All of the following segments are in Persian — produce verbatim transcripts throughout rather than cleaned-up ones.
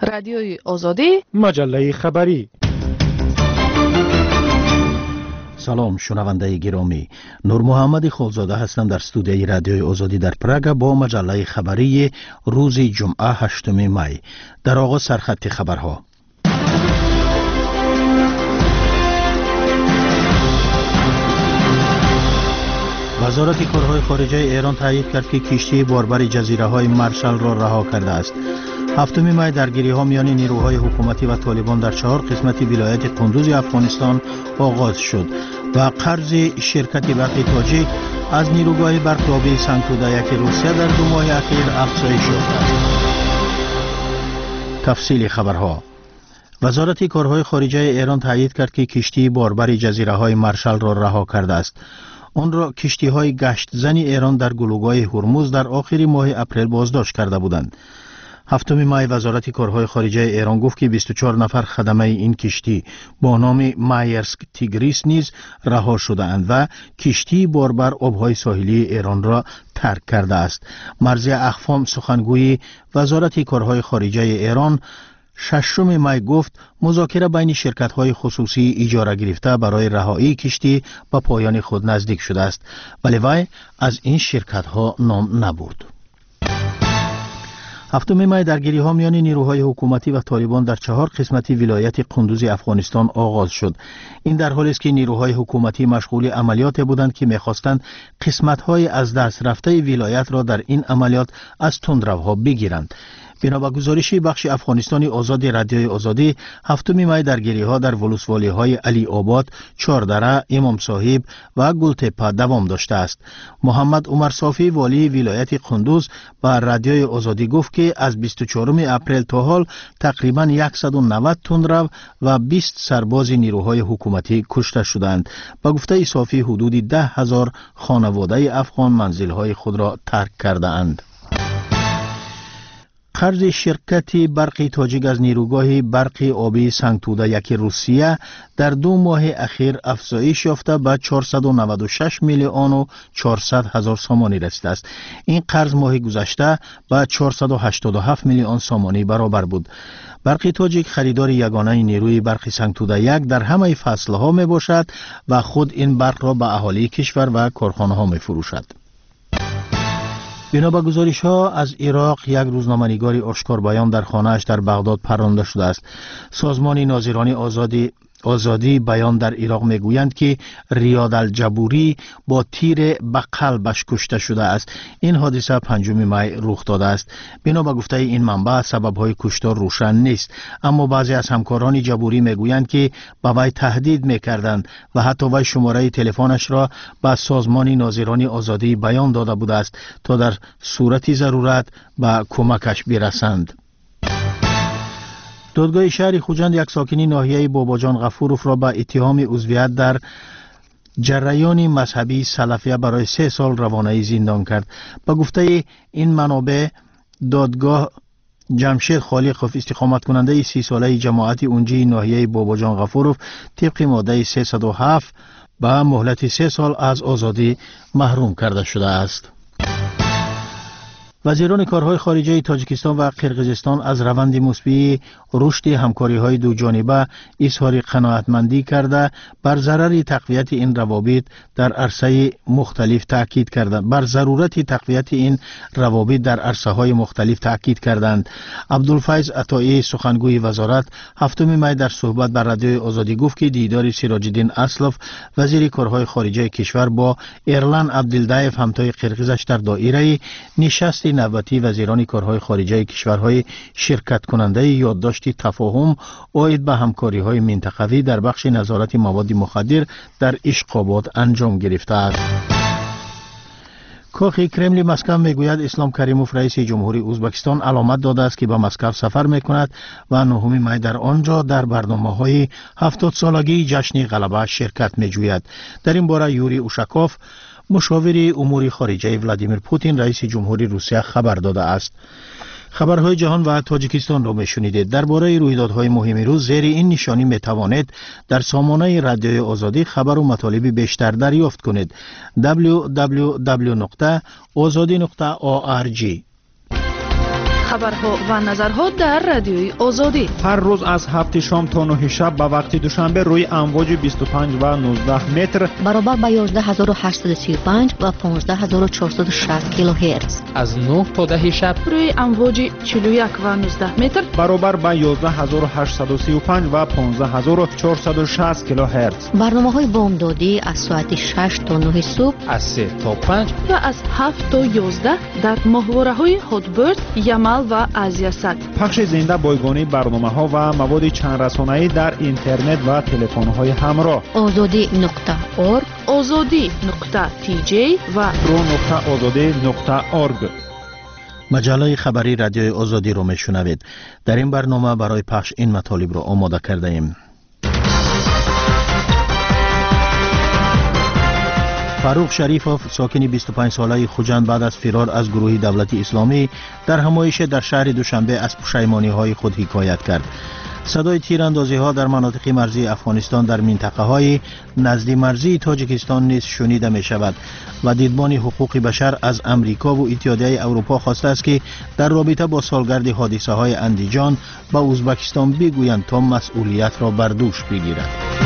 رادیوی آزادی، مجله خبری. سلام شنونده گرامی، نور محمد خالزاده هستم در استودیوی رادیوی آزادی در پراگ با مجله خبری روز جمعه هشتم می. در آغاز سرخط خبرها. وزارت کارهای خارجه ایران تایید کرد که کشتی باربر جزیره های مارشال را رها کرده است. هفتم می درگیری ها میان نیروهای حکومتی و طالبان در چهار قسمت ولایت قندوز افغانستان آغاز شد و قرض شرکت برق تاجیک از نیروگاه برق‌تابی سنگتوده یک روسیه در دو ماه اخیر افزایش یافته است. تفصیل خبرها. وزارت کارهای خارجه ایران تایید کرد که کشتی باربر جزیره های مارشال را رها کرده است. آن را کشتی های گشت زنی ایران در گلوگاه هرمز در آخر ماه اپریل بازداشت کرده بودند. هفتم می وزارت کارهای خارجه ایران گفت که بیست و چهار نفر خدمه این کشتی با نام مایرسک تیگریس نیز رها شده اند و کشتی باربر آبهای ساحلی ایران را ترک کرده است. مرضی اخفام سخنگوی وزارت کارهای خارجه ایران ششم می گفت مذاکره بین شرکت‌های خصوصی اجاره گرفته برای رهایی کشتی به پایان خود نزدیک شده است، ولی وی از این شرکت‌ها نام نبرد. هفتم می درگیری ها میان نیروهای حکومتی و طالبان در چهار قسمت ولایت قندوز افغانستان آغاز شد. این در حالی است که نیروهای حکومتی مشغول عملیات بودند که می‌خواستند قسمت‌های از دست رفته ولایت را در این عملیات از تندروها بگیرند. بنا به گزارش بخش افغانستانی آزاد رادیوی آزادی، هفتم می درگیری ها در ولسوالی های علی آباد، چاردره، امام صاحب و گلتپه دوام داشته است. محمد عمر صافی والی ولایت قندوز با رادیوی آزادی گفت که از بیست و چهارم اپریل تا حال تقریبا صد و نود تندرو و بیست سرباز نیروهای حکومتی کشته شدند. با گفته صافی حدود ده هزار خانواده افغان منزل‌های خود را ترک کرده اند. قرض شرکت برق تاجیک از نیروگاه برق آبی سنگتوده یک روسیه در دو ماه اخیر افزایش یافته به چهارصد و نود و شش میلیون و چهارصد هزار سامانی رسیده است. این قرض ماه گذشته به چهارصد و هشتاد و هفت میلیون سامانی برابر بود. برق تاجیک خریدار یگانه نیروی برق سنگتوده یک در همه فصلها می باشد و خود این برق را به اهالی کشور و کارخانه ها می فروشد. بنا به گزارش ها از عراق، یک روزنامه‌نگار آشکار بیان در خانه‌اش در بغداد پرانده شده است. سازمان ناظران آزادی آزادی بیان در عراق میگویند که ریاد الجبوری با تیر به قلبش کشته شده است. این حادثه پنجم می رخ داده است. بنا به گفته این منبع سبب‌های کشتار روشن نیست، اما بعضی از همکاران جبوری میگویند که به وی تهدید میکردند و حتی وی شماره تلفنش را به سازمان ناظران آزادی بیان داده بوده است تا در صورت ضرورت به کمکش برسند. دادگاه شهر خوجند یک ساکنی ناحیه باباجان غفوروف را به اتهام عضویت در جریان مذهبی سلفیه برای سه سال روانه‌ای زندان کرد. با گفته این منابع، دادگاه جمشید خالقوف استقامت کننده سی ساله جماعت اونجی ناحیه باباجان غفوروف طبق ماده سیصد و هفت به مهلت سه سال از آزادی محروم کرده شده است. وزیران کارهای خارجه تاجیکستان و قرقیزستان از روند مثبت رشد همکاری‌های دو جانبه اظهار قناعتمندی کرده بر ضرر تقویت این روابط در عرصه مختلف تاکید کردند بر ضرورت تقویت این روابط در عرصه‌های مختلف تاکید کردند. عبدالفیض عطایی سخنگوی وزارت هفتم می در صحبت بر رادیوی آزادی گفت که دیدار سراج الدین اسلف وزیر کارهای خارجه کشور با ایرلان عبدالدایف همتای قرقیزش در دایره نشست نوبتی وزیران کارهای خارجه کشورهای شرکت کننده یادداشت تفاهم عاید به همکاری‌های منطقوی در بخش نظارت مواد مخدر در اشقابات انجام گرفته است. کاخ کرمل مسکو میگوید اسلام کریموف رئیس جمهوری ازبکستان علامت داده است که به مسکو سفر میکند و نهم می در آنجا در برنامه‌های هفتاد سالگی جشن غلبه شرکت میجوید. در این باره یوری اوشاکوف مشاور امور خارجه ولادیمیر پوتین رئیس جمهوری روسیه خبر داده است. خبرهای جهان و تاجیکستان را میشنیدید. درباره رویدادهای مهم روز زیر این نشانی میتوانید در سامانه رادیوی آزادی خبر و مطالب بیشتر دریافت کنید. دبلیو دبلیو دبلیو نقطه آزادی نقطه او آر جی. خبرها و نظرها در رادیوی آزادی. هر روز از هفت شام تا نه شب به وقت دوشنبه روی امواج بیست و پنج و نوزده متر برابر با یازده هزار و هشتصد و سی و پنج و پانزده هزار و چهارصد و شصت کیلوهرتز. از نه تا ده شب روی امواج چهل و یک و نوزده متر برابر با یازده هزار و هشتصد و سی و پنج و پانزده هزار و چهارصد و شصت کیلوهرتز. برنامه‌های بامدادی از ساعت شش تا نه صبح، از سه تا پنج و از هفت تا یازده در ماهواره‌های هاتبرد، یمل و آزیاسات. پخش زنده بایگانی برنامه‌ها و مواد چند رسانه‌ای در اینترنت و تلفن‌های همراه. آزادی نقطه اورگ، آزادی نقطه تی جی و رو نقطه آزادی نقطه اورگ. مجله خبری رادیوی آزادی رو میشنوید. در این برنامه برای پخش این مطالب را آماده کرده ایم. فاروق شریفوف ساکن بیست و پنج ساله خوجند بعد از فرار از گروه دولت اسلامی در همایش در شهر دوشنبه از پشیمانی‌های خود حکایت کرد. صدای تیراندازی‌ها در مناطق مرزی افغانستان در منطقه‌های نزدیک مرزی تاجیکستان نیز شنیده می‌شود و دیدبان حقوق بشر از امریکا و اتحادیه اروپا خواسته است که در رابطه با سالگرد حادثه‌های اندیجان به ازبکستان بگویند تا مسئولیت را بر دوش بگیرد.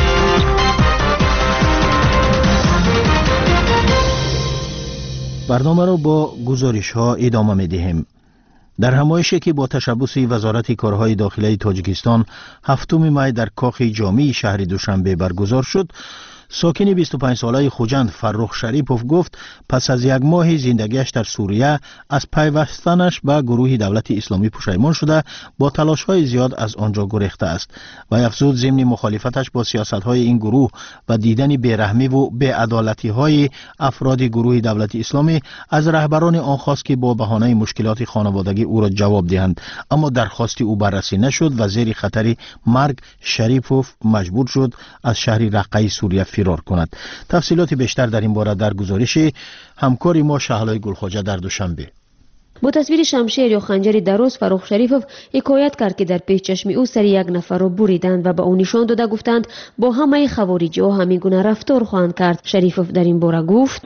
برنامه را با گزارش ها ادامه می دهیم. در همایشی که با تشبث وزارت کارهای داخلی تاجیکستان هفتم می در کاخ جامع شهر دوشنبه برگزار شد، ساکن بیست و پنج ساله خوجند فاروق شریفوف گفت پس از یک ماه زندگیش در سوریه از پیوستنش به گروه دولت اسلامی پشیمان شده با تلاش‌های زیاد از آنجا گریخته است و افزود ضمن مخالفتش با سیاست‌های این گروه و دیدن بی‌رحمی و بی‌عدالتی‌های افراد گروه دولت اسلامی از رهبران آن خواست که با بهانه مشکلات خانوادگی او را جواب دهند، اما درخواست او بررسی نشد و زیر خطر مرگ شریفوف مجبور شد از شهر رقه سوریه فرار کند. تفصیلات بیشتر در این باره در گزارش همکاری ما شهلای گلخواجه در دوشنبه. با تصویر شمشیر یا خنجری درست فاروق شریفوف حکایت کرد که در پیش چشم او سر یک نفر را بریدند و به او نشان داده گفتند با همه خوارجی ها همین گونه رفتار خواهند کرد. شریفوف در این باره گفت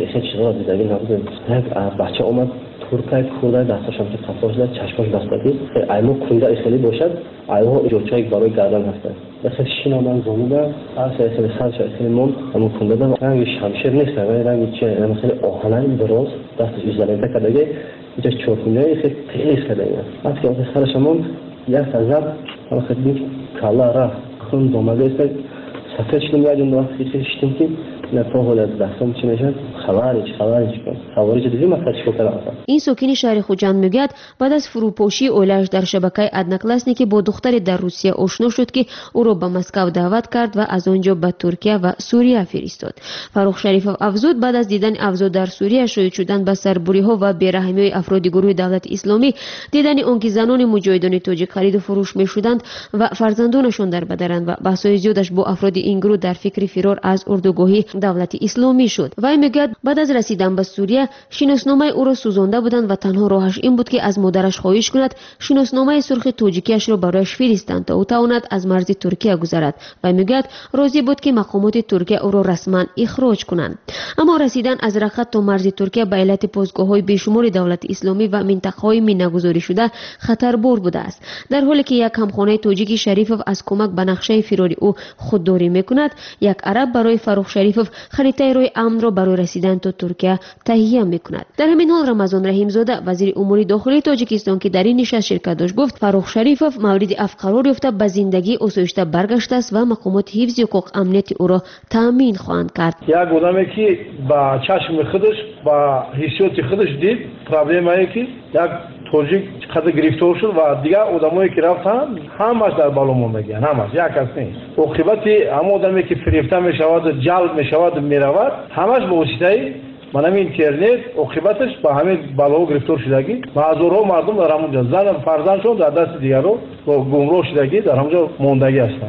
بچه اومد ترکای کولای دستاشم که قفاش داد چشماش بستگی ایمو کونده خیلی باشد ایمو جوچای برای گردن هستند مثل شینا من زموده از خیلی سرش خیلی مون اما کونده داد رنگ شمشیر نیست ولی رنگ چه مثل آهنین دراز دستش ایزالنته کردگی اینجا چوبونه خیلی تیز کردگی از که آخه سرش مون یک تزب اما خیلی کالا رفت خون دومده است سفر شدیم یادم داشت خیلی شدیم که نفاهل از دستم چی نشد خوارج خوارج کن خوارج دیدی مثلا چیکار کردن. این ساکن شهر خوجند میگه بعد از فروپاشی اولاش در شبکه ادناکلاسنی که با دختری در روسیه آشنا شد که او را به مسکو دعوت کرد و از آنجا به ترکیه و سوریه فرستاد. فاروق شریفوف افزود بعد از دیدن افزود در سوریه شاهد شدن به سربری‌ها و بی‌رحمی‌های افراد گروه دولت اسلامی، دیدن آنکه زنان مجاهدان تاجیک خرید و فروش می‌شدند و فرزندانشان در بدرند و بحث‌های زیادش با افراد این گروه در فکر فرار از اردوگاهی دولت اسلامی شد. و میگه بعد از رسیدن به سوریه شناسنامه او را سوزانده بودند و تنها راهش این بود که از مادرش خواهش کند شناسنامه سرخ تاجیکیش را برایش فرستند تا او تواند از مرز ترکیه گذرد و میگه راضی بود که مقامات ترکیه او را رسما اخراج کنند. اما رسیدن از رقه تا مرز ترکیه به علت پاسگاه‌های بیشمار دولت اسلامی و منطقه‌های میناگذاری شده خطربار بوده است، در حالی که یک همخانه تاجیک شریفوف از کمک به نقشه فراری او خودداری میکند. یک عرب برای فاروق شریفوف خریطه روی امن را برای رسیدن تا ترکیه تهیه میکند. در همین حال رمضان رحیم زاده وزیر امور داخلی تاجیکستان که در این نشست شرکت داشت گفت فاروق شریفوف مورد عفو قرار یافته به زندگی آسایشته برگشته است و مقامات حفظ حقوق امنیت او را تامین خواهند کرد. یک آدمی که با چشم خودش با حسیات خودش دید پرابلمی که یک تاجیک قد گرفتار شد و دیگه آدمایی که رفتن همش در بالا موندگی همش یک کس نیست. عاقبت هم آدمی که فریفته میشود جلب میشود میرود همش به واسطه من همین اینترنت عاقبتش با همین بالا گرفتار شدگی و هزارها مردم در همونجا زن فرزندشون در دست دیگرو با گمراه شدگی در همونجا موندگی هستند.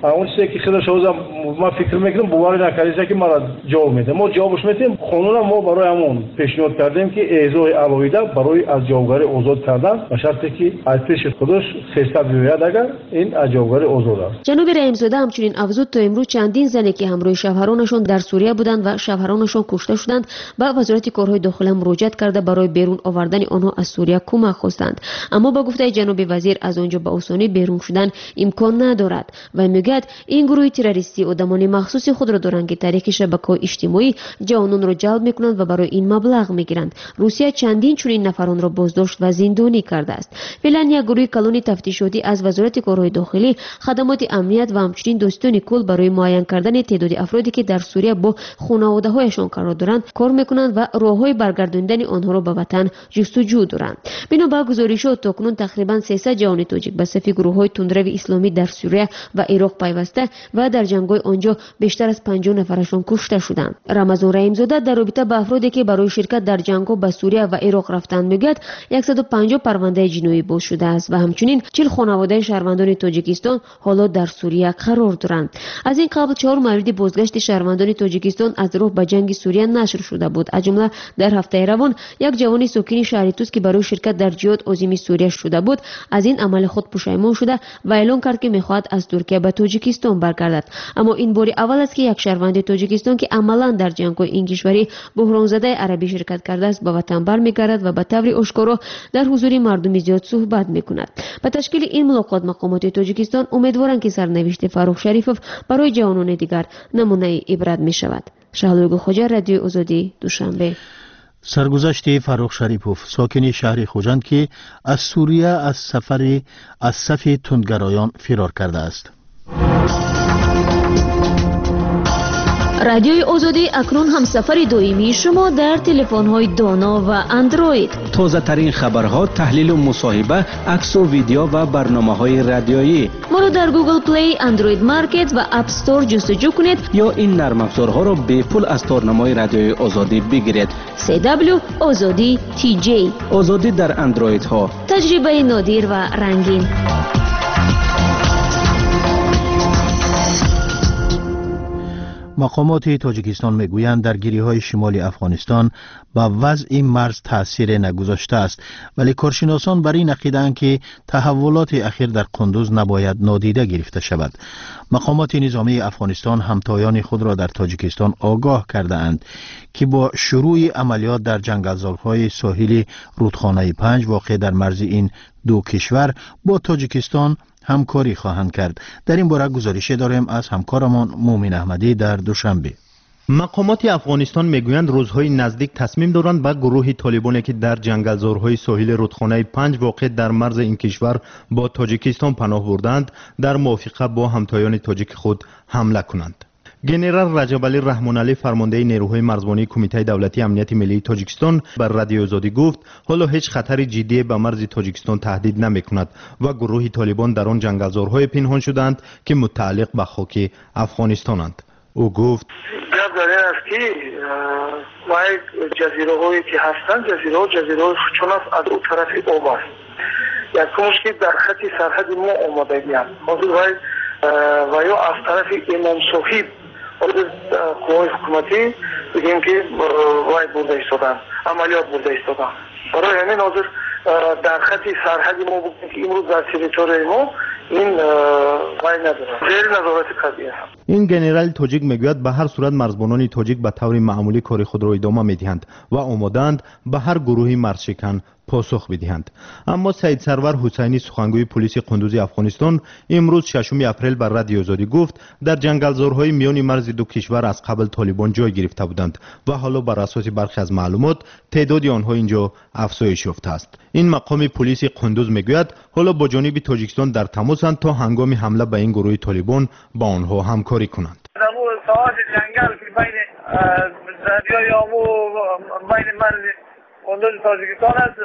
اون چیزی که خودش اوزا ما فکر میکنم باور نکردید که ما را جواب میده. ما جوابش میدیم. قانون ما برای همون پیشنهاد کردیم که اعضای علایده برای از جوابگری آزاد کردن به شرطی که از پیش خودش سیصد بیاید اگر این از جوابگری آزاد است. جناب رحیم‌زاده همچنین افزود تا امروز چندین زنی که همراه شوهرانشان در سوریه بودند و شوهرانشان کشته شدند به وزارت کارهای داخلی مراجعت کرده برای بیرون آوردن آنها از سوریه کمک خواستند، اما با گفته جناب وزیر از آنجا به آسانی بیرون شدن امکان ندارد و میگوید این گروه تروریستی آدمان مخصوص خود را دارند که طریق شبکه‌های اجتماعی جوانان را جلب میکنند و برای این مبلغ میگیرند. روسیه چندین چنین نفران را بازداشت و زندانی کرده است. فعلا یک گروه کلون تفتیشاتی از وزارت کارهای داخلی خدمات امنیت و همچنین دوستان کل برای معین کردن تعداد افرادی که در سوریه با خانواده‌هایشان قرار دارند کار میکنند و راههای برگرداندن آنها را به وطن جستجو دارند. بنا به گزارش‌ها تاکنون تقریبا سیصد جوان تاجیک به صف گروه‌های تندروی اسلامی در سوریه و عراق پیوسته و در جنگ‌های آنجا بیشتر از پنجاه نفرشان کشته شدند. رمضان رحیم‌زاده در رابطه با افرادی که برای شرکت در جنگ‌ها به سوریه و عراق رفتند میگوید صد و پنجاه پرونده جنایی باز شده است و همچنین چهل خانواده شهروندان تاجیکستان حالا در سوریه قرار دارند. از این قبل چهار مورد بازگشت شهروندان تاجیکستان از راه به جنگ سوریه نشر شده بود. از جمله در هفته روان یک جوان ساکن شهر توس که برای شرکت در جهاد عظیمی سوریه شده بود از این عمل خود پشیمان شده و اعلام کرد که میخواهد از ترکیه به تاجیکستان برگردد. اما این بار اول است که یک شهروند تاجیکستان که عملا در جنگ‌های این کشوری بحران زده عربی شرکت کرده است به وطن برمیگردد و به طور آشکارا در حضور مردم زیاد صحبت میکند. به تشکیل این ملاقات مقامات تاجیکستان امیدوارند که سرنوشت فاروق شریفوف برای جوانان دیگر نمونه عبرت میشود. شهلوگ خوجا، رادیو آزادی، دوشنبه. سرگذشت فاروق شریفوف ساکن شهر خوجند که از سوریه از سفر از صف تندگرایان فرار کرده است. رادیوی آزادی اکنون هم سفر دائمی شما در تلفن‌های دانا و اندروید. تازه ترین خبرها، تحلیل و مصاحبه، عکس و ویدیو و برنامه‌های رادیویی. ما رو در گوگل پلی، اندروید مارکت و اپ استور جستجو کنید یا این نرم افزارها را به پول از تارنمای رادیوی آزادی بگیرید. سی دبلیو آزادی تی جی. آزادی در اندروید ها. تجربه نادر و رنگین. مقامات تاجیکستان میگویند درگیری‌های شمال افغانستان به وضع مرز تأثیر نگذاشته است، ولی کارشناسان بر این عقیده‌اند که تحولات اخیر در قندوز نباید نادیده گرفته شود. مقامات نظامی افغانستان همتایان خود را در تاجیکستان آگاه کرده اند که با شروع عملیات در جنگلزارهای ساحلی رودخانه پنج واقع در مرز این دو کشور با تاجیکستان همکاری خواهند کرد. در این باره گزارشی داریم از همکارمان مومن احمدی در دوشنبه. مقامات افغانستان میگویند روزهای نزدیک تصمیم دارند به گروه طالبانی که در جنگلزارهای ساحل رودخانه پنج واقع در مرز این کشور با تاجیکستان پناه بردند در موافقه با همتایان تاجیک خود حمله کنند. گنرال رجب علی رحمان علی فرمانده نیروهای مرزبانی کمیته دولتی امنیت ملی تاجیکستان بر رادیو آزادی گفت حالا هیچ خطر جدی به مرز تاجیکستان تهدید نمی کند و گروه طالبان در آن جنگلزارهای پنهان شدند که متعلق به خاک افغانستانند. او گفت جب در این است که وای جزیره هایی که هستند جزیره ها جزیره های چون از اون طرف آب است یک کمش که در خط سرحد ما آمدگی است حاضر وای و یا از طرف امام صاحب قوای حکومتی بگیم که وای برده ایستادن عملیات برده ایستادن برای همین حاضر در خط سرحد ما بگیم که امروز در تریتوری ما این وای ندارن زیر نظارت قضیه هم. این گنرال تاجیک میگوید به هر صورت مرزبانان تاجیک به طور معمولی کار خود را ادامه میدهند و آمادند به هر گروهی مرزشکن پاسخ بدهند. اما سید سرور حسینی سخنگوی پلیس قندوز افغانستان امروز ششم اپریل بر رادیو آزادی گفت در جنگلزارهای میان مرز دو کشور از قبل طالبان جای گرفته بودند و حالا بر اساس برخی از معلومات تعداد آنها اینجا افزایش یافته است. این مقام پلیس قندوز میگوید حالا با جانب تاجیکستان در تماسند تا هنگام حمله به این گروه طالبان با آنها همکاری کنند. در اون ساحت جنگل که بین دریای آمو بین مرز قندوز تاجیکستان است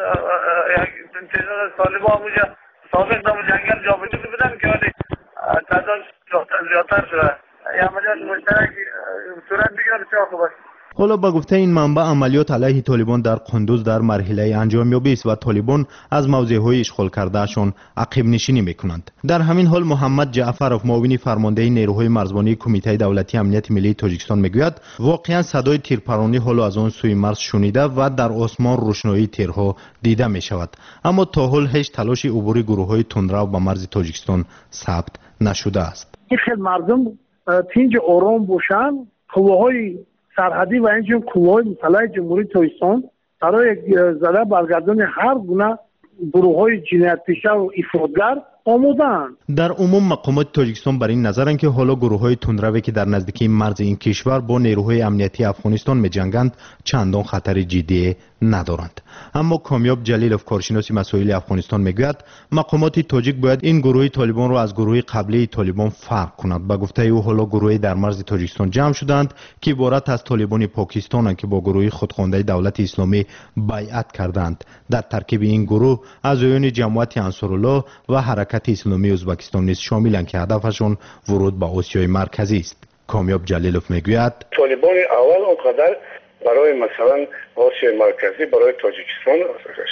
یک تعداد طالبان اونجا سابق در جنگل جابجا بودن که ولی تعداد زیادتر شده. این عملیات مشترک صورت بگیره بسیار خوب است. حالا با گفته این منبع عملیات علیه طالبان در قندوز در مرحله انجامیابی است و طالبان از موضع‌های اشغال کردهشان عقب نشینی میکنند. در همین حال محمد جعفرов معاون فرمانده نیروهای مرزبانی کمیته دولتی امنیت ملی تاجیکستان میگوید واقعا صدای تیرپرانی حالا از آن سوی مرز شنیده و در آسمان روشنایی تیرها دیده می شود، اما تا حال هیچ تلاش عبور گروه‌های تندرو به مرز تاجیکستان ثبت نشده است. خیلی مردم تینج آرام باشند. قواهای سرحدی و اینجور قوای مسلح جمهوری تاجیکستان برای زده برگردان هر گونه گروه‌های جنایت‌پیشه و افراطگر آماده‌اند. در عموم مقامات تاجیکستان بر این نظرند که حالا گروه‌های تندروی که در نزدیکی مرز این کشور با نیروهای امنیتی افغانستان می‌جنگند چندان خطر جدی ندارند. اما کامیاب جلیلوف کارشناس مسائل افغانستان میگوید مقامات تاجیک باید این گروه طالبان را از گروه قبلی طالبان فرق کنند. با گفته او حالا گروهی در مرز تاجیکستان جمع شدند که عبارت از طالبان پاکستان که با گروه خودخوانده دولت اسلامی بیعت کردند. در ترکیب این گروه اعضایان جماعت انصارالله و حرکت اسلامی ازبکستان نیز شاملند که هدفشون ورود به آسیای مرکزی است. کامیاب جلیلوف میگوید طالبان اول اونقدر برای مثلا آسیای مرکزی برای تاجیکستان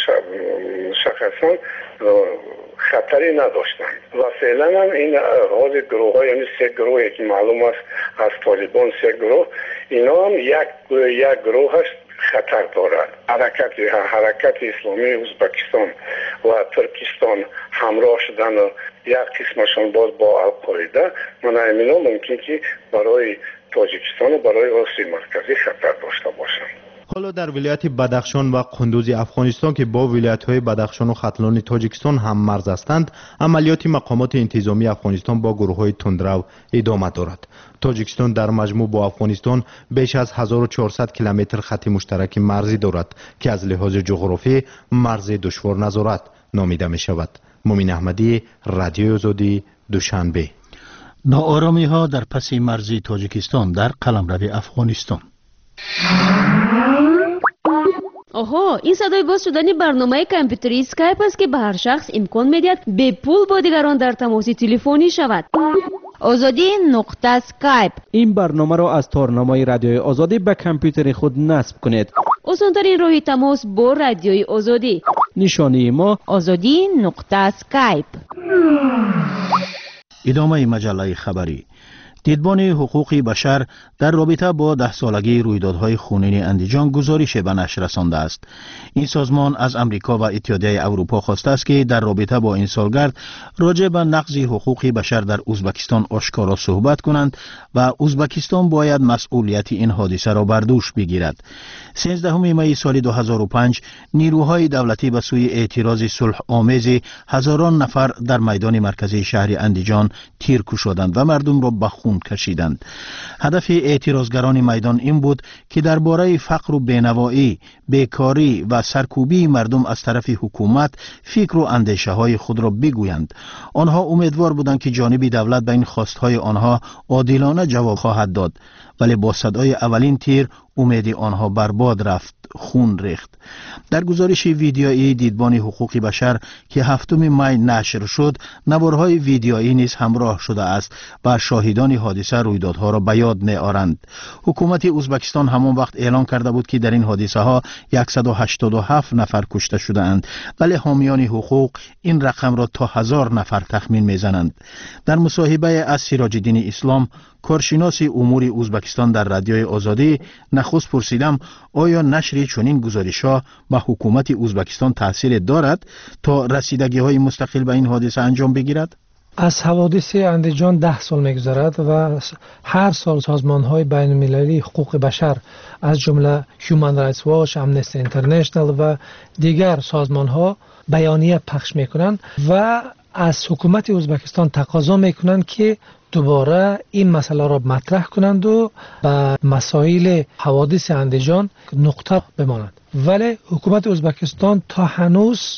شخصا خطری نداشتند و فعلا هم این حال گروه ها یعنی سه گروهی که معلوم است از طالبان سه گروه اینا هم یک یک گروه هست خطر دارد. حرکت حرکت اسلامی ازبکستان و ترکستان همراه شدن و یک قسمشان باز با القاعده من امینا ممکن که برای تاجیکستان و برای آسیای مرکزی خطر داشته باشند. حالا در ولایت بدخشان و قندوز افغانستان که با ولایت‌های بدخشان و ختلان تاجیکستان هم مرز هستند، عملیات مقامات انتظامی افغانستان با گروه‌های تندرو ادامه دارد. تاجیکستان در مجموع با افغانستان بیش از هزار و چهارصد کیلومتر خط مشترک مرزی دارد که از لحاظ جغرافی مرز دشوار نظارت نامیده می شود. مومن احمدی، رادیوی آزادی، دوشنبه. ناآرامی ها در پس مرزی تاجیکستان در قلمرو افغانستان. آها، این صدای باز شدن برنامه کامپیوتری اسکایپ است که به هر شخص امکان میدهد به پول با دیگران در تماس تلفنی شود. آزادی نقطه اسکایپ. این برنامه را از تارنامه رادیوی آزادی به کامپیوتر خود نصب کنید. آسان‌ترین راه تماس با رادیوی آزادی. نشانی ما آزادی نقطه اسکایپ. ادامه مجله خبری. دیدبان حقوق بشر در رابطه با ده سالگی رویدادهای خونین اندیجان گزارش به نشر رسانده است. این سازمان از امریکا و اتحادیه اروپا خواسته است که در رابطه با این سالگرد راجع به نقض حقوق بشر در ازبکستان آشکارا صحبت کنند و ازبکستان باید مسئولیت این حادثه را بر دوش بگیرد. سیزدهم می سال دو هزار و پنج نیروهای دولتی به سوی اعتراض صلح آمیز هزاران نفر در میدان مرکزی شهر اندیجان تیر کشیدند و مردم را به خون کشیدند. هدف اعتراضگران میدان این بود که درباره فقر و بینوایی، بیکاری و سرکوبی مردم از طرف حکومت فکر و اندیشه های خود را بگویند. آنها امیدوار بودند که جانب دولت به این خواستهای آنها عادلانه جواب خواهد داد، ولی با صدای اولین تیر امید آنها برباد رفت، خون ریخت. در گزارش ویدیویی دیدبان حقوق بشر که هفتم می نشر شد، نوارهای ویدیویی نیز همراه شده است و شاهدان حادثه رویدادها را به یاد می‌آورند. حکومت ازبکستان همان وقت اعلام کرده بود که در این حادثه ها صد و هشتاد و هفت نفر کشته شده‌اند، ولی حامیان حقوق این رقم را تا هزار نفر تخمین می‌زنند. در مصاحبه از سراج الدین اسلام، کارشناس امور ازبکستان در رادیوی آزادی، نخست پرسیدم آیا نشر چنین گزارش‌ها به حکومت ازبکستان تأثیر دارد تا رسیدگی‌های مستقل به این حادثه انجام بگیرد؟ از حوادث اندیجان ده سال می‌گذرد و هر سال سازمان‌های بین‌المللی حقوق بشر از جمله هیومن رایتس واچ، امنستی اینترنشنال و دیگر سازمان‌ها بیانیه پخش می‌کنند و از حکومت ازبکستان تقاضا می‌کنند که دوباره این مسئله را مطرح کنند و به مسائل حوادث اندیجان نقطه بمانند. ولی حکومت ازبکستان تا هنوز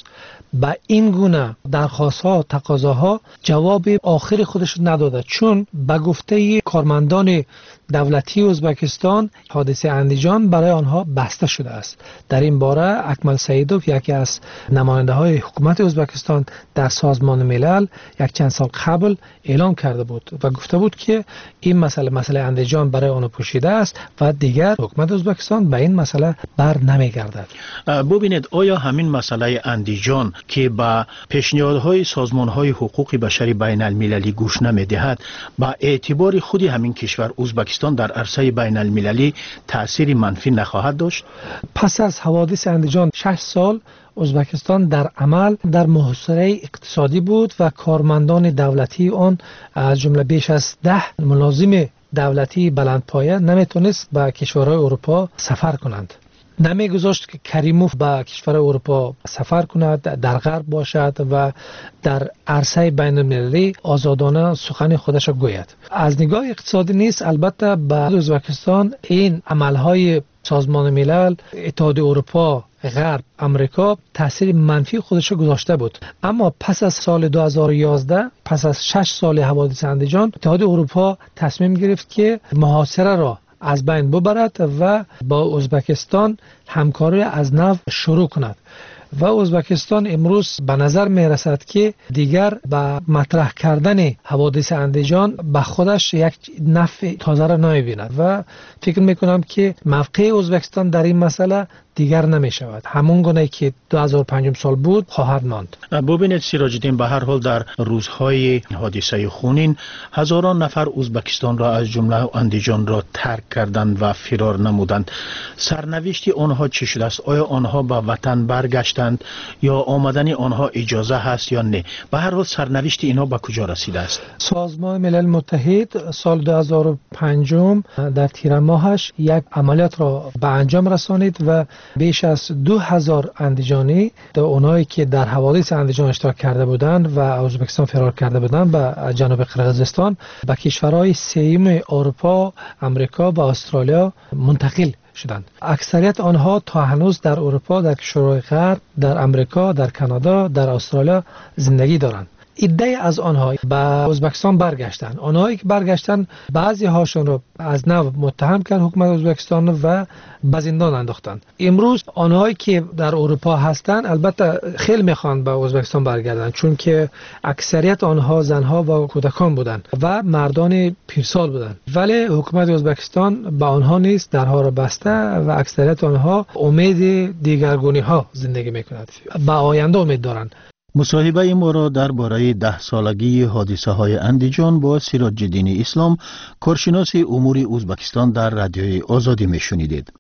به این گونه درخواست ها تقاضاها جواب آخر خودش نداده، چون به گفته کارمندان دولتی ازبکستان حادثه اندیجان برای آنها بسته شده است. در این باره اکمل سیدوف یکی از نماینده های حکومت ازبکستان در سازمان ملل یک چند سال قبل اعلام کرده بود و گفته بود که این مسئله مسئله اندیجان برای آن پوشیده است و دیگر حکومت ازبکستان به این مسئله بر نمیگردد. ببینید آیا همین مسئله اندیجان که با پیشنهادهای سازمانهای حقوق بشری بین المللی گوش نمیدهد با اعتبار خودی همین کشور ازبکستان در عرصه بین المللی تأثیر منفی نخواهد داشت؟ پس از حوادث اندیجان شش سال ازبکستان در عمل در محاصره اقتصادی بود و کارمندان دولتی آن از جمله بیش از ده ملازم دولتی بلندپایه نمیتونست به کشورهای اروپا سفر کنند. نمیگذاشت که کریموف به کشور اروپا سفر کند، در غرب باشد و در عرصه بین المللی آزادانه سخن خودش گوید. از نگاه اقتصادی نیست البته به ازبکستان این عملهای سازمان ملل، اتحاد اروپا، غرب، امریکا تاثیر منفی خودش گذاشته بود. اما پس از سال دو هزار و یازده، پس از شش سال حوادث اندیجان، اتحاد اروپا تصمیم گرفت که محاصره را از بین ببرد و با ازبکستان همکاری از نو شروع کند و ازبکستان امروز به نظر می رسد که دیگر به مطرح کردن حوادث اندیجان به خودش یک نفع تازه را نمی بیند و فکر می کنم که موقع ازبکستان در این مسئله دیگر نمی شود. همون گونه که دو هزار و پنج سال بود خواهد ماند. ببینید سیراج الدین، به هر حال در روزهای حادثه خونین هزاران نفر ازبکستان را از جمله اندیجان را ترک کردند و فرار نمودند. سرنوشت آنها چه شده است؟ آیا آنها به وطن برگشتند یا آمدن آنها اجازه هست یا نه؟ به هر حال سرنوشت اینها به کجا رسیده است؟ سازمان ملل متحد سال دو هزار و پنج در تیر ماهش یک عملیات را به انجام رسانید و بیش از دو هزار اندیجانی، در اونایی که در حوادث اندیجان اشتراک کرده بودند و ازبکستان فرار کرده بودند به جنوب قرقیزستان، به کشورهای سوم اروپا، امریکا و استرالیا منتقل شدند. اکثریت آنها تا هنوز در اروپا، در کشورهای غرب، در امریکا، در کانادا، در استرالیا زندگی دارند. ایده از آنها به ازبکستان برگشتن. آنهایی که برگشتن بعضی هاشون رو از نو متهم کرد حکومت ازبکستان و به زندان انداختند. امروز آنهایی که در اروپا هستند البته خیلی میخوان به ازبکستان برگردن، چون که اکثریت آنها زنها و کودکان بودند و مردان پیرسال بودند، ولی حکومت ازبکستان به آنها نیست، درها را بسته و اکثریت آنها امید دیگرگونی ها زندگی میکنند، به آینده امید دارند. مصاحبه ما را درباره ده سالگی حادثه های اندیجان با سیراج الدین اسلام، کارشناس امور ازبکستان در رادیوی آزادی میشنیدید.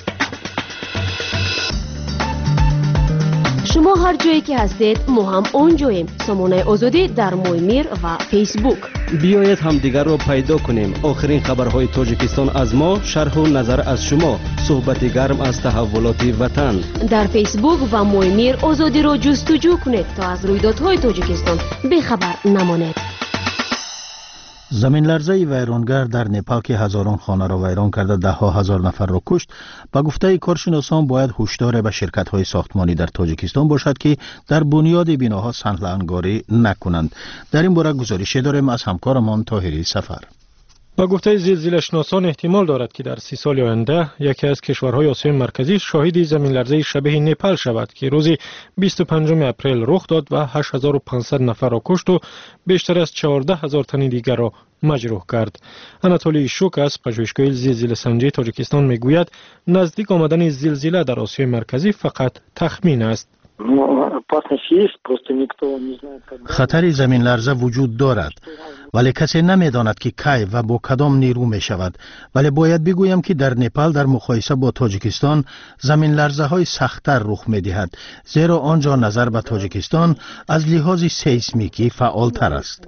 شما هر جایی که هستید ما هم اونجاییم. سامانه آزادی در مویمیر و فیسبوک. بیایید همدیگر را پیدا کنیم. آخرین خبرهای تاجیکستان از ما، شرح و نظر از شما، صحبت گرم از تحولات وطن. در فیسبوک و مویمیر آزادی را جستجو کنید تا از رویدادهای تاجیکستان بیخبر نمانید. زمین لرزه ویرانگر در نپال که هزاران خانه را ویران کرده ده ها هزار نفر را کشت، با گفته کارشناسان باید هشدار به شرکت های ساختمانی در تاجیکستان باشد که در بنیاد بناها صنعت انگاری نکنند. در این باره گزارشی داریم از همکارمان طاهری سفر. با گفته زلزله شناسان احتمال دارد که در سی سال آینده یکی از کشورهای آسیای مرکزی شاهد زمین لرزه شبیه نپال شود که روز بیست و پنجم اپریل رخ داد و هشت هزار و پانصد نفر را کشت و بیشتر از چهارده هزار تن دیگر را مجروح کرد. اناتولی شوک از پژوهشگاه زلزله سنجی تاجیکستان میگوید نزدیک آمدن زلزله در آسیای مرکزی فقط تخمین است. خطر زمین لرزه وجود دارد، ولی کسی نمیداند که کی و با کدام نیرو می شود. ولی باید بگویم که در نپال در مقایسه با تاجیکستان زمین لرزه های سخت‌تر رخ می دهد، زیرا آنجا نظر به تاجیکستان از لحاظ سیسمیکی فعالتر است.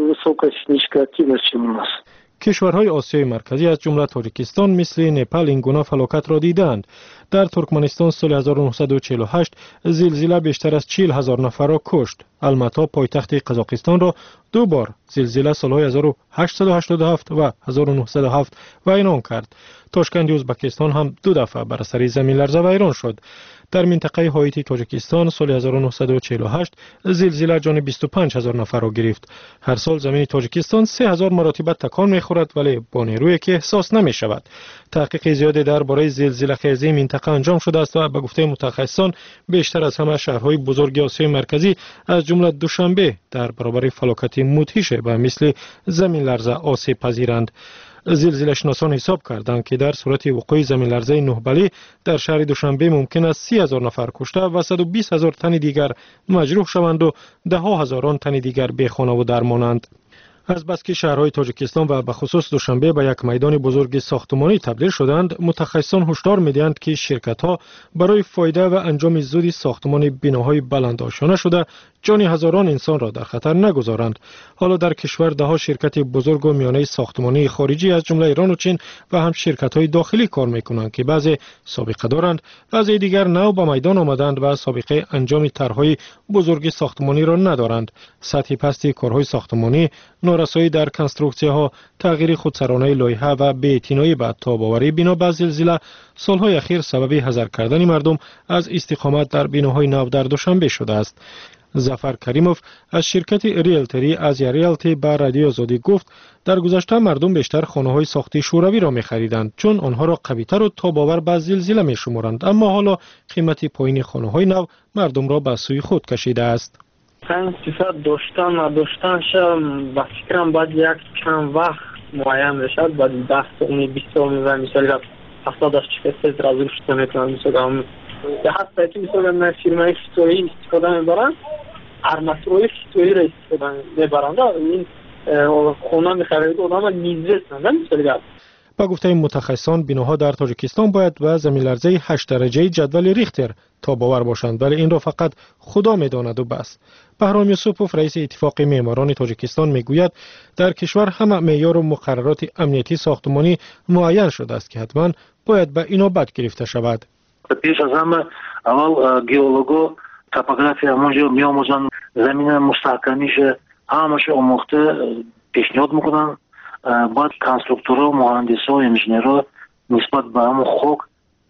کشورهای آسیای مرکزی از جمله تاجیکستان مثل نپال این گونه فلاکت را دیدند. در ترکمنستان سال هزار و نهصد و چهل و هشت زلزله بیشتر از چهل هزار نفر را کشت. الماتا پایتخت قزاقستان را دو بار زلزله سالهای هزار و هشتصد و هشتاد و هفت و هزار و نهصد و هفت ویران کرد. تاشکند ازبکستان هم دو دفعه بر اثر زمین لرزه ویران شد. در منطقه هایتی تاجیکستان سال هزار و نهصد و چهل و هشت زلزله جان بیست و پنج هزار نفر را گرفت. هر سال زمین تاجیکستان سه هزار مرتبه تکان می‌خورد ولی با نیرویی که احساس نمی‌شود. تحقیق زیادی درباره زلزله خیزی منطقه انجام شده است و به گفته متخصصان بیشتر از همه شهرهای بزرگ آسیای مرکزی از جمله دوشنبه در برابر فلاکت مدهش به مثل زمین لرزه آسیب پذیرند. زلزله شناسان حساب کردند که در صورت وقوع زمین لرزه نه بله در شهر دوشنبه ممکن است سی هزار نفر کشته و صد و بیست هزار تن دیگر مجروح شوند و ده ها هزاران تن دیگر بی خانه و درمانند. از بس که شهرهای تاجیکستان و به خصوص دوشنبه به یک میدان بزرگ ساختمانی تبدیل شدند، متخصصان هشدار می‌دهند که شرکت‌ها برای فایده و انجام زود ساختمان بناهای بلند آشیانه شده جان هزاران انسان را در خطر نگذارند. حالا در کشور ده ها شرکت بزرگ و میانه ساختمانی خارجی از جمله ایران و چین و هم شرکت‌های داخلی کار می‌کنند که بعضی سابقه دارند، بعضی دیگر نو به میدان آمدند و سابقه انجام طرح‌های بزرگ ساختمانی را ندارند. سطح پست کارهای ساختمانی، نارسایی در کنسترکسی‌ها، تغییر خودسرانه لایحه و بی‌اعتنایی به تاب‌آوری بنا به زلزله سالهای اخیر سبب حذر کردن مردم از استقامت در بناهای نو در دوشنبه شده است. ظفر کریموف از شرکت ریلتری از ریلتی به رادیو آزادی گفت در گذشته مردم بیشتر خانه‌های ساخته شوروی را می‌خریدند چون آنها را قوی‌تر و تاب‌آور به زلزله می‌شمارند، اما حالا قیمت پایین خانه‌های نو مردم را به سوی خود کشیده است. این صفت داشتن و داشتنش با فکرم باید یک چند وقت معین بشد، باید ده سال بیست سال می‌زنم مثالی هفتاد از شکست را زیر شده میتونم مثلا به حتی که مثلا من فیرمای فیتوری استفاده میبرن ارمسروی فیتوری را استفاده میبرند این خونه میخرید آدم نیزه هستند مثلا. با گفته متخصصان بناها در تاجیکستان باید به زمین لرزه هشت درجه جدول ریختر تا باور باشند ولی این را فقط خدا میداند و بس. بهرام یوسفوف رئیس اتفاق معماران تاجیکستان میگوید در کشور همه معیار و مقررات امنیتی ساختمانی معین شده است که حتما باید به اینابت گرفته شود. پیش از همه اول گئولوگو توپوگرافی همونجا میاموزن زمین مستحکمیش همش آموخته پیشنهاد میکنن. باید کنسترکتورها و مهندسا و انجینرها نسبت به همون خاک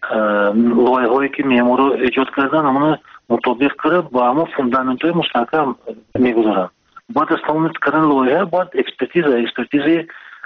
لایه هایی که معمارا ایجاد کردن همون مطابق کرده با همون فوندامنت های مستحکم میگذارن. باید از تمام کردن لایه باید اکسپرتیز اکسپرتیز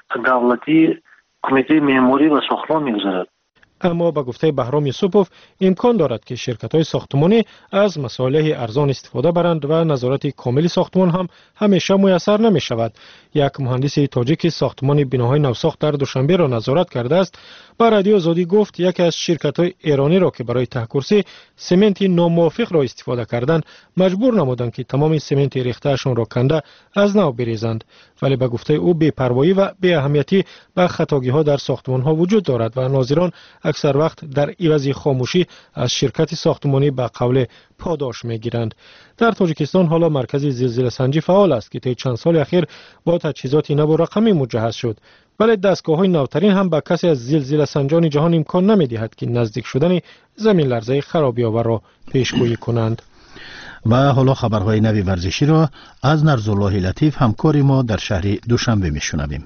دولتی کمیته معماری و ساختمان میگذارد. اما به گفته بهرام یوسفوف امکان دارد که شرکت‌های ساختمانی از مصالح ارزان استفاده برند و نظارت کامل ساختمان هم همیشه میسر نمی شود. یک مهندس تاجیک ساختمان بناهای نوساخت در دوشنبه را نظارت کرده است. با رادیو آزادی گفت یکی از شرکت‌های ایرانی را که برای ته‌کرسی سمنت ناموافق را استفاده کردند مجبور نمودند که تمام سمنت ریخته‌شان را کنده از نو بریزند. ولی به گفته او بی‌پروایی و بی اهمیتی به خطاگی‌ها در ساختمان‌ها وجود دارد و ناظران اکثر وقت در عوض خاموشی از شرکت ساختمانی به قول پاداش میگیرند. در تاجیکستان حالا مرکز زلزله سنجی فعال است که طی چند سال اخیر با تجهیزات نو و رقمی مجهز شد، ولی دستگاه‌های نوترین هم به کسی از زلزله سنجان جهان امکان نمی‌دهد که نزدیک شدن زمین لرزه خرابی‌آور را پیشگویی کنند. و حالا خبرهای نوی ورزشی را از نرزالله لطیف همکار ما در شهر دوشنبه میشنویم.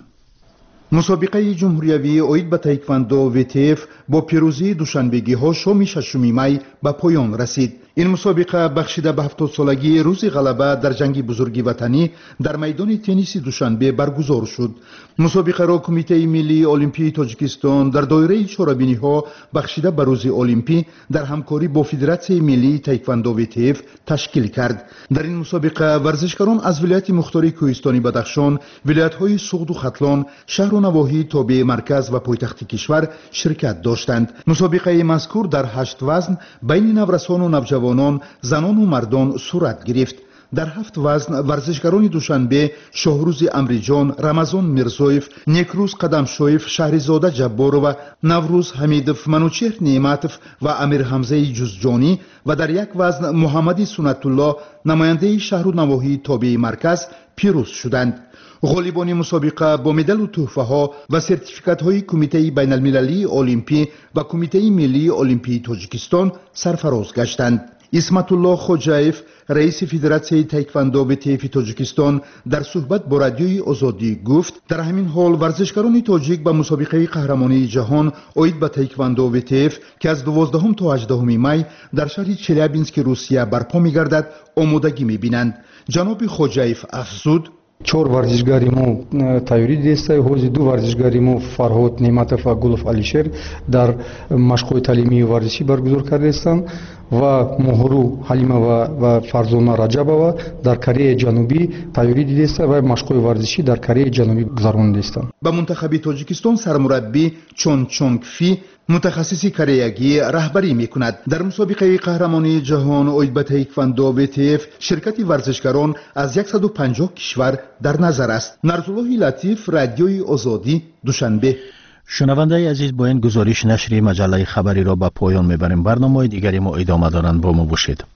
مسابقه جمهوریوی اوید به تایکواندو ویتیف با پیروزی دوشنبگی ها شام ششم می به پایان رسید. این مسابقه بخشیده به هفتاد سالگی روز غلبه در جنگ بزرگی وطنی در میدان تنیس دوشنبه برگزار شد. مسابقه را کمیته ملی المپی تاجیکستان در دایره چهاربینی ها بخشیده به روز المپی در همکاری با فدراسیون ملی تایکواندو ویتیف تشکیل کرد. در این مسابقه ورزشکاران از ولایت مختاری کوهستانی بدخشان، ولایت‌های سغد و ختلان، شهر و نواحی تابع مرکز و پایتخت کشور شرکت داشتند. مسابقه مذکور در هشت وزن بین نورسان و نوجوانان، زنان و مردان صورت گرفت. در هفت وزن ورزشکاران دوشنبه شاهروز امریجان، رمضان میرزویف، نیکروز قدمشویف، شهرزاده جبارو و نوروز حمیدوف، منوچهر نعمتوف و امیر حمزه جزجانی و در یک وزن محمدی سنت الله نماینده شهر و نواحی تابع مرکز پیروز شدند. غالبان مسابقه با مدال و تحفه ها و سرتیفیکات های کمیته بین المللی المپی و کمیته ملی المپی تاجیکستان سرفراز گشتند. исматулло хоҷаев раиси федератсияи тайквандо ВТФ тоҷикистон дар суҳбат бо радиои озодӣ гуфт дар ҳамин ҳол варзишгарони тоҷик ба мусобиқаи қаҳрамонии ҷаҳон оид ба тайквандо ВТФ ки аз дувоздаҳум то ҳаждаҳуми май дар шаҳри челябински русия барпо мегардад омодагӣ мебинанд. ҷаноби хоҷаев афзуд: чор варзишгари мо тайёрӣ диста ҳозир ду варзишгари мо Фарҳод Неъматов ва Гулов Алишер дар машқҳои таълимию варзишӣ баргузор кардастанд ва Моҳру Ҳалимова ва Фарзона Раҷабова дар Кореяи Ҷанубӣ тайёрӣ дидаста ва машқҳои варзишӣ дар Кореяи Ҷанубӣ гузаронидастанд. Ба мунтахаби Тоҷикистон сармураббӣ Чон Чонг Фи мутахассиси кореягӣ раҳбарӣ мекунад. дар мусобиқаи қаҳрамонии ҷаҳон оид ба таеквондо ВТФ ширкати варзишгарон аз сад و панҷоҳ кишвар дар назар аст. Нарзуллоҳи Латиф, радиои Озодӣ, Душанбе. шунавандаи азиз, бо ин гузориш нашри маҷаллаи хабариро ба поён мебарем. барномаҳои дигари мо идома доранд. бо мо бошед.